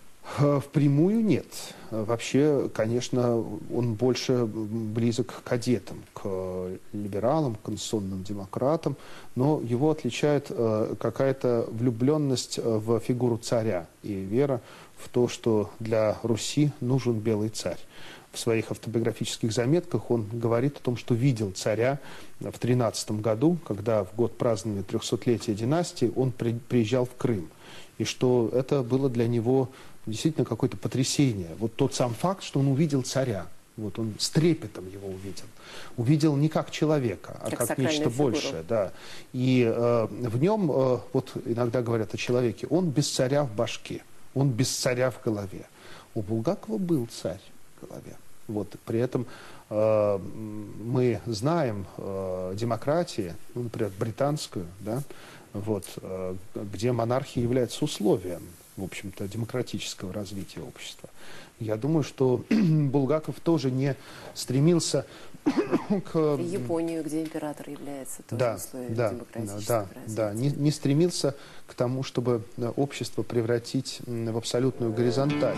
Впрямую нет. Вообще, конечно, он больше близок к кадетам, к либералам, к конституционным демократам, но его отличает какая-то влюбленность в фигуру царя и вера в то, что для Руси нужен белый царь. В своих автобиографических заметках он говорит о том, что видел царя в 13 году, когда в год празднования 300-летия династии он приезжал в Крым. И что это было для него действительно какое-то потрясение. Вот тот сам факт, что он увидел царя, вот он с трепетом его увидел. Увидел не как человека, а как нечто большее. Да. И в нем, вот иногда говорят о человеке, он без царя в башке, он без царя в голове. У Булгакова был царь в голове. Вот. При этом мы знаем демократии, ну, например, британскую, да, вот, где монархия является условием, в общем-то, демократического развития общества. Я думаю, что Булгаков тоже не стремился к... Японию, где император является тоже условием демократического развития. Не стремился к тому, чтобы общество превратить в абсолютную горизонталь.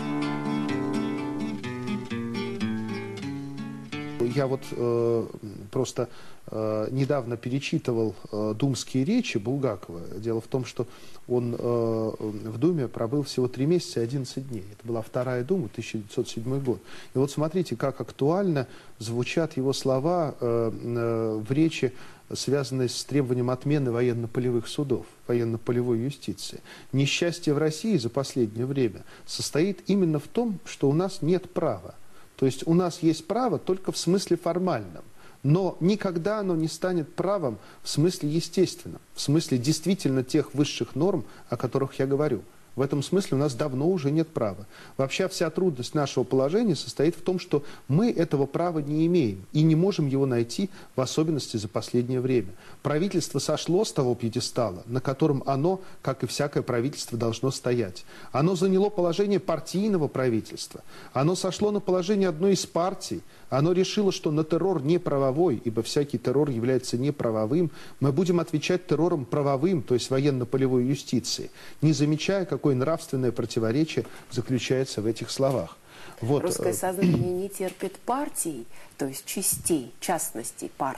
Я вот просто недавно перечитывал думские речи Булгакова. Дело в том, что он в Думе пробыл всего 3 месяца и 11 дней. Это была Вторая Дума, 1907 год. И вот смотрите, как актуально звучат его слова в речи, связанные с требованием отмены военно-полевых судов, военно-полевой юстиции. Несчастье в России за последнее время состоит именно в том, что у нас нет права. То есть у нас есть право только в смысле формальном, но никогда оно не станет правом в смысле естественном, в смысле действительно тех высших норм, о которых я говорю. В этом смысле у нас давно уже нет права. Вообще вся трудность нашего положения состоит в том, что мы этого права не имеем и не можем его найти, в особенности за последнее время. Правительство сошло с того пьедестала, на котором оно, как и всякое правительство, должно стоять. Оно заняло положение партийного правительства. Оно сошло на положение одной из партий. Оно решило, что на террор не правовой, ибо всякий террор является неправовым. Мы будем отвечать террором правовым, то есть военно-полевой юстицией, не замечая, какое нравственное противоречие заключается в этих словах. Вот. Русское сознание не терпит партий, то есть частей, частностей, парт.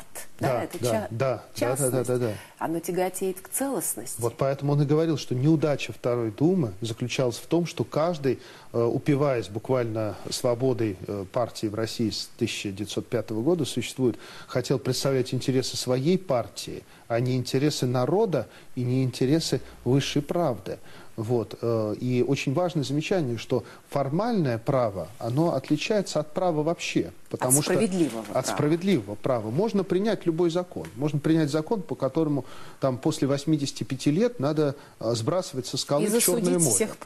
Частность. Оно тяготеет к целостности. Вот поэтому он и говорил, что неудача Второй Думы заключалась в том, что каждый, упиваясь буквально свободой партии в России с 1905 года существует, хотел представлять интересы своей партии, а не интересы народа и не интересы высшей правды. Вот. И очень важное замечание, что формальное право, оно отличается от права вообще. Потому от справедливого права. Можно принять любой закон. Можно принять закон, по которому там, после 85 лет надо сбрасывать со скалы в Черное море. Всех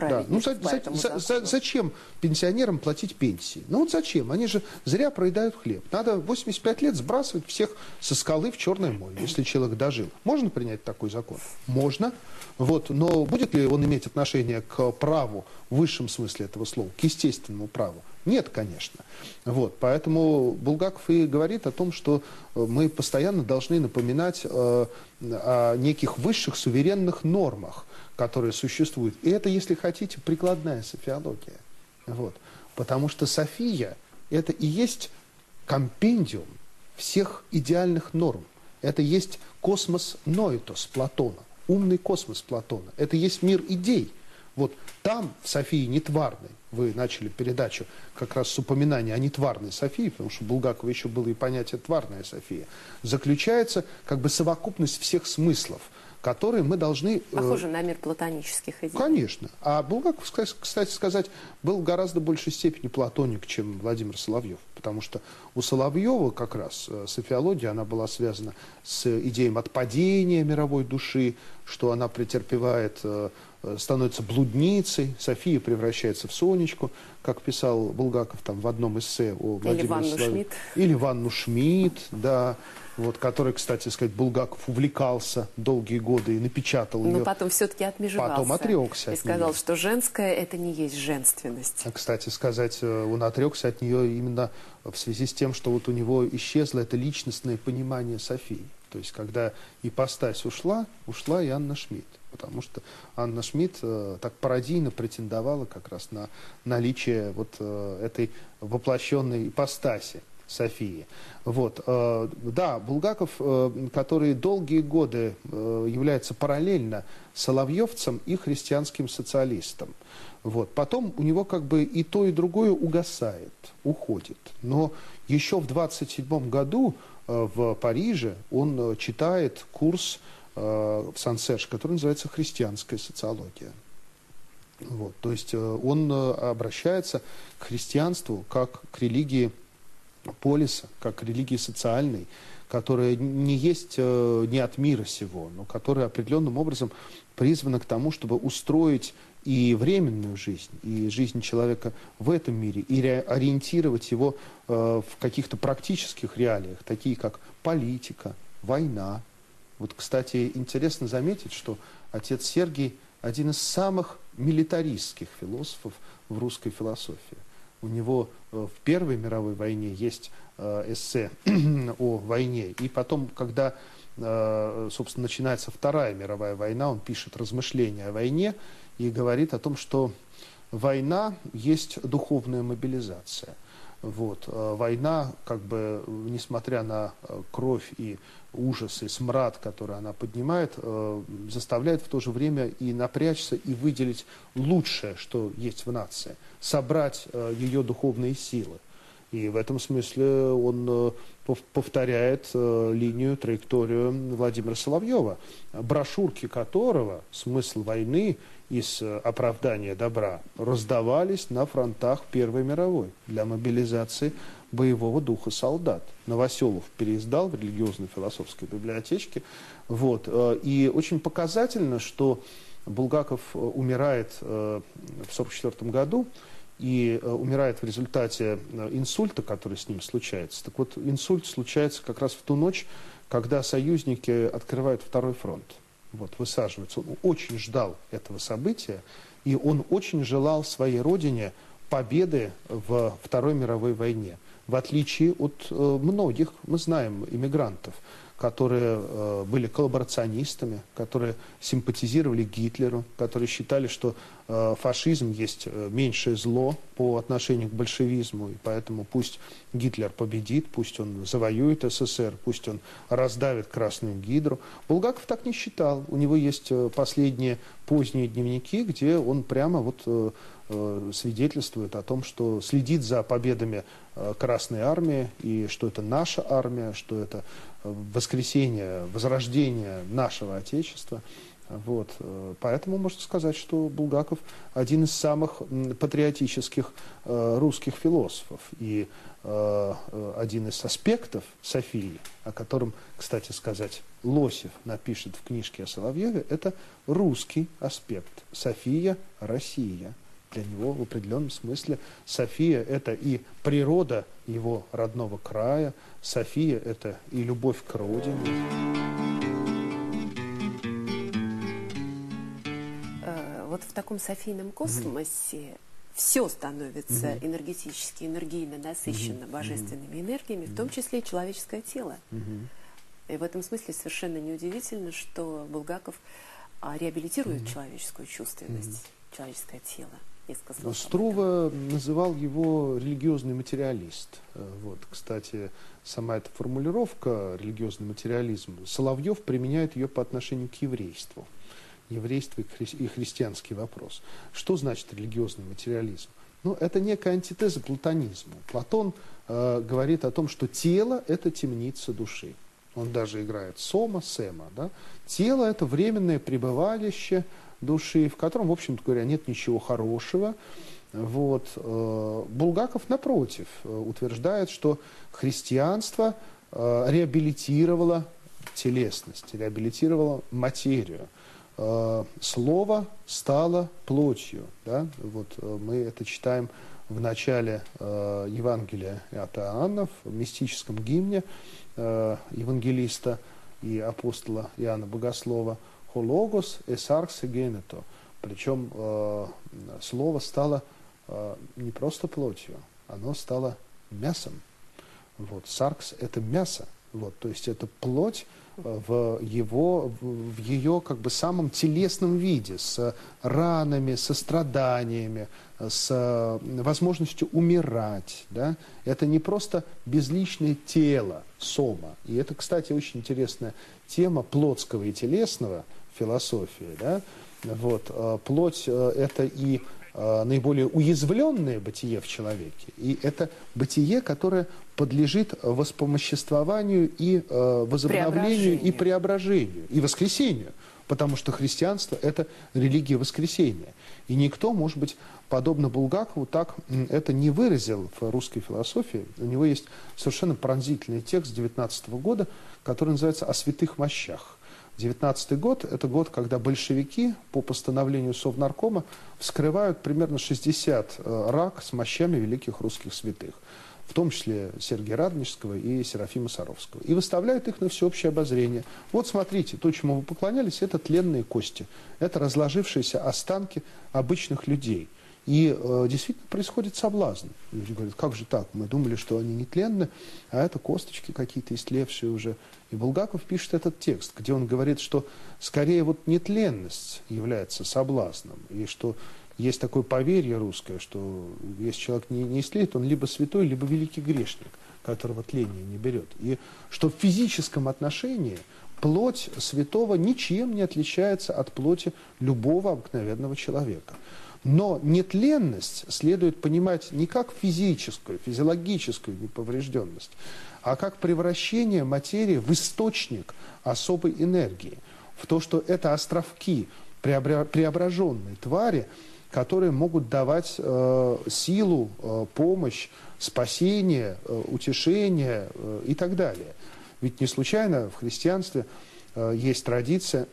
зачем пенсионерам платить пенсии? Ну вот зачем? Они же зря проедают хлеб. Надо 85 лет сбрасывать всех со скалы в Черное море, если человек дожил. Можно принять такой закон? Можно. Вот. Но будет ли он иметь отношение к праву в высшем смысле этого слова, к естественному праву? Нет, конечно. Вот. Поэтому Булгаков и говорит о том, что мы постоянно должны напоминать о неких высших суверенных нормах, которые существуют. И это, если хотите, прикладная софиология. Вот. Потому что София – это и есть компендиум всех идеальных норм. Это есть космос ноэтос Платона, умный космос Платона. Это есть мир идей. Вот там, в Софии нетварной, вы начали передачу как раз с упоминания о нетварной Софии, потому что у Булгакова еще было и понятие «тварная София», заключается как бы совокупность всех смыслов, которые мы должны... Похоже на мир платонических идей. Конечно. А Булгаков, кстати сказать, был в гораздо большей степени платоник, чем Владимир Соловьев. Потому что у Соловьева как раз софиология, она была связана с идеей отпадения мировой души, что она претерпевает, становится блудницей, София превращается в Сонечку, как писал Булгаков там в одном эссе о Владимире Соловьеве. Или Ванну Шмидт, да. Вот, который, кстати сказать, Булгаков увлекался долгие годы и напечатал ее. Но потом все-таки отмежевался. Потом отрекся. И сказал, что женское – это не есть женственность. А, кстати сказать, он отрекся от нее именно в связи с тем, что вот у него исчезло это личностное понимание Софии. То есть, когда ипостась ушла, ушла и Анна Шмидт. Потому что Анна Шмидт так пародийно претендовала как раз на наличие вот этой воплощенной ипостаси Софии. Вот. Да, Булгаков, который долгие годы является параллельно соловьевцем и христианским социалистом. Вот. Потом у него как бы и то, и другое угасает, уходит. Но еще в 1927 году в Париже он читает курс в Сан-Серж, который называется «Христианская социология». Вот. То есть он обращается к христианству как к религии полиса, как к религии социальной, которая не есть не от мира сего, но которая определенным образом призвана к тому, чтобы устроить и временную жизнь, и жизнь человека в этом мире, и ориентировать его в каких-то практических реалиях, такие как политика, война. Вот, кстати, интересно заметить, что отец Сергий один из самых милитаристских философов в русской философии. У него в Первой мировой войне есть эссе о войне, и потом, когда, собственно, начинается Вторая мировая война, он пишет размышления о войне и говорит о том, что война есть духовная мобилизация. Вот. Война, как бы, несмотря на кровь и ужас и смрад, который она поднимает, заставляет в то же время и напрячься, и выделить лучшее, что есть в нации, собрать ее духовные силы. И в этом смысле он повторяет линию, траекторию Владимира Соловьева, брошюрки которого «Смысл войны» из «Оправдания добра» раздавались на фронтах Первой мировой для мобилизации боевого духа солдат. Новоселов переиздал в религиозно-философской библиотечке. Вот. И очень показательно, что Булгаков умирает в 1944 году, и умирает в результате инсульта, который с ним случается. Так вот, инсульт случается как раз в ту ночь, когда союзники открывают второй фронт. Вот, высаживаются. Он очень ждал этого события, и он очень желал своей родине победы в Второй мировой войне. В отличие от многих, мы знаем, иммигрантов, которые были коллаборационистами, которые симпатизировали Гитлеру, которые считали, что фашизм есть меньшее зло по отношению к большевизму, и поэтому пусть Гитлер победит, пусть он завоюет СССР, пусть он раздавит Красную Гидру. Булгаков так не считал. У него есть последние поздние дневники, где он прямо вот свидетельствует о том, что следит за победами Красной Армии, и что это наша армия, что это воскресение, возрождение нашего Отечества. Вот. Поэтому можно сказать, что Булгаков один из самых патриотических русских философов. И один из аспектов Софии, о котором, кстати сказать, Лосев напишет в книжке о Соловьеве, это русский аспект. София – Россия. Для него в определенном смысле София – это и природа его родного края, София – это и любовь к родине. Вот в таком Софийном космосе все становится энергетически, энергийно насыщено божественными энергиями, в том числе и человеческое тело. И в этом смысле совершенно неудивительно, что Булгаков реабилитирует человеческую чувственность, человеческое тело. Струве называл его религиозный материалист. Вот, кстати, сама эта формулировка религиозный материализм, Соловьев применяет ее по отношению к еврейству. Еврейство и христианский вопрос. Что значит религиозный материализм? Ну, это некая антитеза платонизму. Платон говорит о том, что тело – это темница души. Он даже играет сома, сема. Да? Тело – это временное пребывалище души, в котором, в общем-то говоря, нет ничего хорошего. Вот. Булгаков, напротив, утверждает, что христианство реабилитировало телесность, реабилитировало материю. Слово стало плотью. Да? Вот мы это читаем в начале Евангелия от Иоанна, в мистическом гимне евангелиста и апостола Иоанна Богослова «Хологос эсаркс генето». Причем слово стало не просто плотью, оно стало мясом. Вот, саркс – это мясо. Вот, то есть это плоть в ее как бы самом телесном виде, с ранами, со страданиями, с возможностью умирать. Да? Это не просто безличное тело, сома. И это, кстати, очень интересная тема плотского и телесного философии. Да? Вот, плоть – это и наиболее уязвленное бытие в человеке, и это бытие, которое подлежит воспомоществованию и возобновлению и преображению, и воскресению, потому что христианство – это религия воскресения. И никто, может быть, подобно Булгакову, так это не выразил в русской философии. У него есть совершенно пронзительный текст 19 года, который называется «О святых мощах». 19-й год – это год, когда большевики по постановлению Совнаркома вскрывают примерно 60 рак с мощами великих русских святых, в том числе Сергия Радонежского и Серафима Саровского, и выставляют их на всеобщее обозрение. Вот смотрите, то, чему вы поклонялись, это тленные кости, это разложившиеся останки обычных людей. И действительно происходит соблазн. Люди говорят, как же так? Мы думали, что они не тленны, а это косточки какие-то истлевшие уже. И Булгаков пишет этот текст, где он говорит, что скорее вот нетленность является соблазном, и что есть такое поверье русское, что если человек не истлеет, он либо святой, либо великий грешник, которого тление не берет. И что в физическом отношении плоть святого ничем не отличается от плоти любого обыкновенного человека. Но нетленность следует понимать не как физическую, физиологическую неповрежденность, а как превращение материи в источник особой энергии, в то, что это островки преображенной твари, которые могут давать силу, помощь, спасение, утешение и так далее. Ведь не случайно в христианстве есть традиция,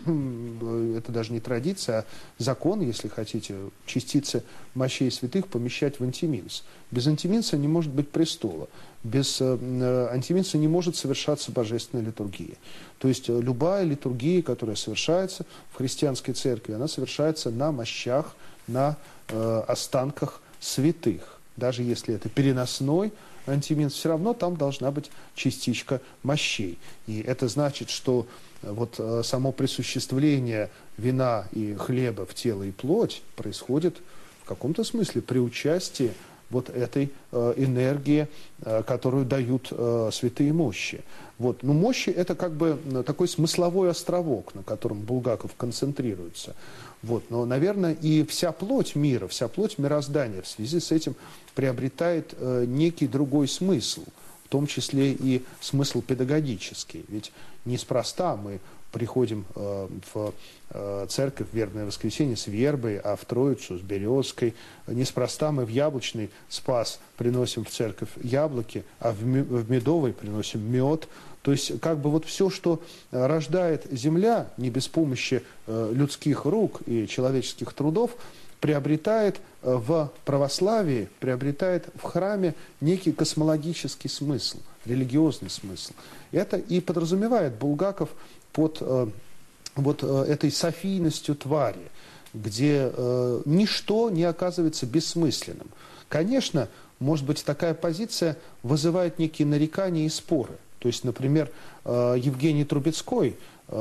это даже не традиция, а закон, если хотите, частицы мощей святых помещать в антиминс. Без антиминса не может быть престола, без антиминса не может совершаться божественная литургия. То есть любая литургия, которая совершается в христианской церкви, она совершается на мощах, на останках святых. Даже если это переносной антиминс, все равно там должна быть частичка мощей. И это значит, что вот само присуществление вина и хлеба в тело и плоть происходит в каком-то смысле при участии вот этой энергии, которую дают святые мощи. Вот. Но мощи – это как бы такой смысловой островок, на котором Булгаков концентрируется. Вот. Но, наверное, и вся плоть мира, вся плоть мироздания в связи с этим приобретает некий другой смысл, в том числе и смысл педагогический. Ведь неспроста мы приходим в церковь в вербное воскресенье с вербой, а в Троицу с березкой. Неспроста мы в Яблочный Спас приносим в церковь яблоки, а в Медовый приносим мед. То есть как бы вот все, что рождает земля, не без помощи людских рук и человеческих трудов, приобретает в православии, приобретает в храме некий космологический смысл, религиозный смысл. Это и подразумевает Булгаков под вот этой софийностью твари, где ничто не оказывается бессмысленным. Конечно, может быть, такая позиция вызывает некие нарекания и споры. То есть, например, Евгений Трубецкой,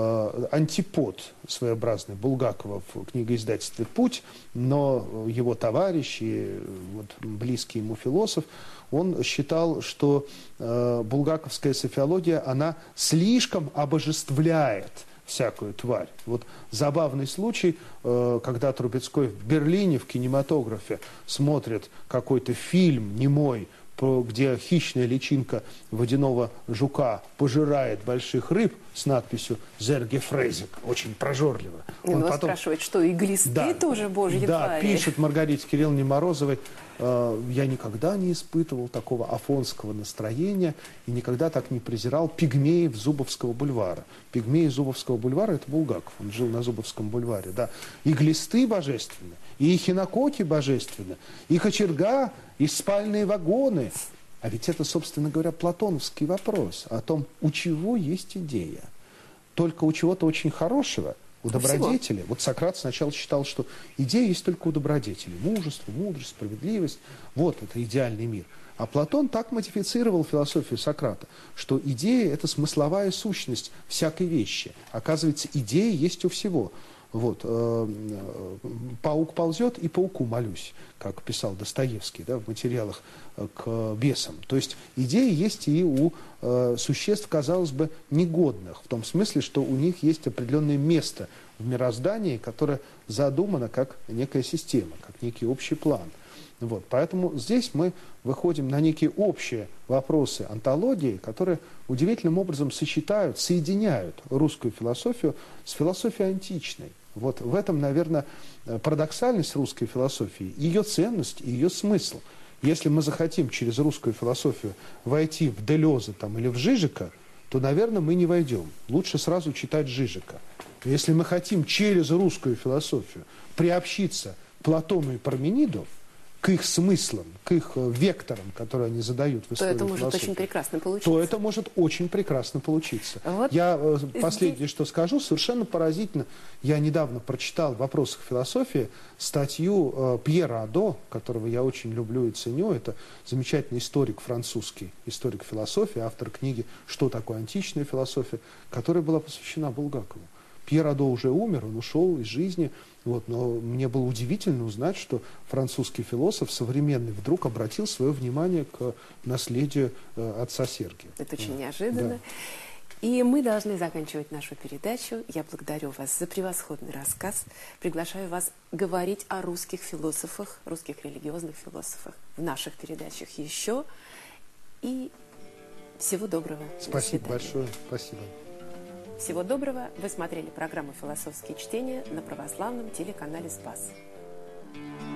антипод своеобразный Булгакова в книгоиздательстве «Путь», но его товарищ и вот, близкий ему философ, он считал, что булгаковская софиология, она слишком обожествляет всякую тварь. Вот забавный случай, когда Трубецкой в Берлине в кинематографе смотрит какой-то фильм немой, где хищная личинка водяного жука пожирает больших рыб с надписью «Зерге Фрейзик», очень прожорливо. Он потом спрашивает, что и глисты тоже божьи твари. Да, пишет Маргарите Кирилловне Морозовой: «Я никогда не испытывал такого афонского настроения и никогда так не презирал пигмеев Зубовского бульвара». Пигмеи Зубовского бульвара – это Булгаков, он жил на Зубовском бульваре, да. И глисты божественны, и хинококи божественны, и кочерга, и спальные вагоны. А ведь это, собственно говоря, платоновский вопрос о том, у чего есть идея. Только у чего-то очень хорошего, У добродетели, вот Сократ сначала считал, что идея есть только у добродетели. Мужество, мудрость, справедливость. Вот это идеальный мир. А Платон так модифицировал философию Сократа, что идея – это смысловая сущность всякой вещи. Оказывается, идея есть у всего. Вот. «Паук ползет, и пауку молюсь», как писал Достоевский, да, в материалах к бесам. То есть идеи есть и у существ, казалось бы, негодных, в том смысле, что у них есть определенное место в мироздании, которое задумано как некая система, как некий общий план. Вот. Поэтому здесь мы выходим на некие общие вопросы онтологии, которые удивительным образом сочетают, соединяют русскую философию с философией античной. Вот в этом, наверное, парадоксальность русской философии, ее ценность и ее смысл. Если мы захотим через русскую философию войти в Делеза там, или в Жижика, то, наверное, мы не войдем. Лучше сразу читать Жижика. Если мы хотим через русскую философию приобщиться к Платону и Пармениду, к их смыслам, к их векторам, которые они задают в истории философии, то это может очень прекрасно получиться. То это может очень прекрасно получиться. Вот я последнее, что скажу, совершенно поразительно. Я недавно прочитал в «Вопросах философии» статью Пьера Адо, которого я очень люблю и ценю. Это замечательный историк французский, историк философии, автор книги «Что такое античная философия», которая была посвящена Булгакову. Пьер Адо уже умер, он ушел из жизни. Вот, но мне было удивительно узнать, что французский философ современный вдруг обратил свое внимание к наследию отца Сергия. Это очень неожиданно. Да. И мы должны заканчивать нашу передачу. Я благодарю вас за превосходный рассказ. Приглашаю вас говорить о русских философах, русских религиозных философах в наших передачах еще. И всего доброго. Спасибо большое. Спасибо. Всего доброго. Вы смотрели программу «Философские чтения» на православном телеканале «Спас».